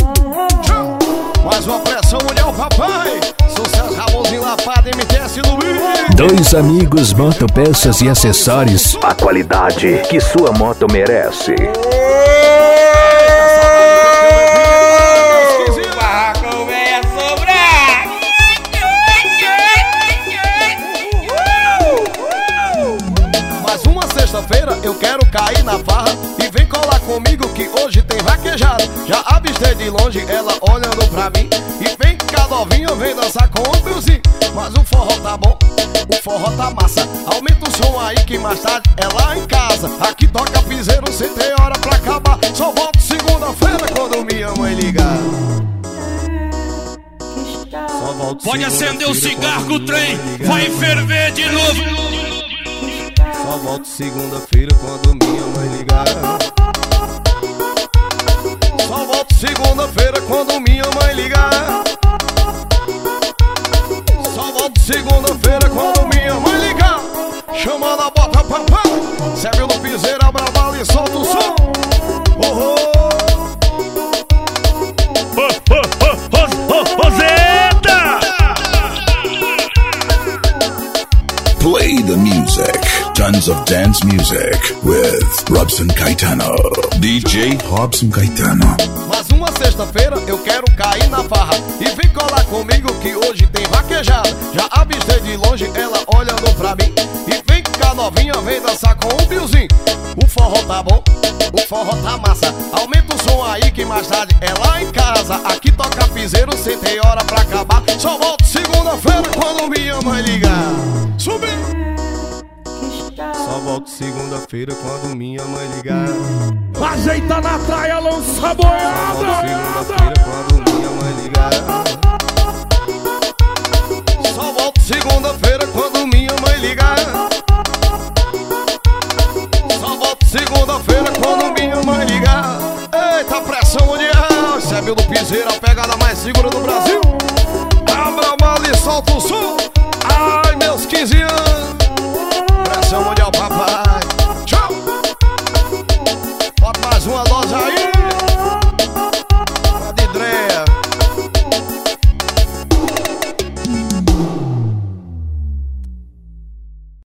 Mais uma pressão mundial, papai. Sucesso Ramonzinho Lapada, MTS Luiz. Dois amigos motopeças e acessórios. A qualidade que sua moto merece. Mais uma sexta-feira eu quero cair na farra. E vem colar comigo que hoje tem vaquejada. Já avistei de longe ela olhando pra mim. E vem cá novinha, vem dançar com o Brilzinho. Mas o forró tá bom, o forró tá massa. Aumenta o som aí que mais tarde é lá em casa. Aqui toca piseiro, cê tem hora pra acabar. Só volto segunda-feira quando minha mãe ligar. Só volto pode acender o cigarro, o trem vai ferver de novo. Só volto segunda-feira quando minha mãe ligar. Só volto segunda-feira quando minha mãe ligar. Só volto segunda-feira quando minha mãe ligar. Chamando a bota papai. Serve no piseiro, abra a bala e solta o som. Roseta! Play the music. Tons of dance music with Robson Caetano. DJ Robson Caetano. Mais uma sexta-feira eu quero cair na farra. E vem colar comigo que hoje tem vaquejada. Já avistei de longe ela olhando pra mim. E vem cá novinha, vem dançar com o Brilzinho. O forró tá bom, o forró tá massa. Aumenta o som aí que mais tarde é lá em casa. Aqui toca piseiro, cê tem hora pra acabar. Só volto segunda-feira quando minha mãe ligar. Subir. Só volto segunda-feira quando minha mãe ligar. Ajeita na praia, lança a Só volto boiada. segunda-feira quando minha mãe ligar. Só volto segunda-feira quando minha mãe ligar. Só volto segunda-feira quando minha mãe ligar. Eita, pressão mundial. Serve no piseiro, a pegada mais segura do Brasil. Abra a mala e solta o som. Ai, meus 15 anos. Pressão mundial, papai. Tchau. Bota mais uma dose aí.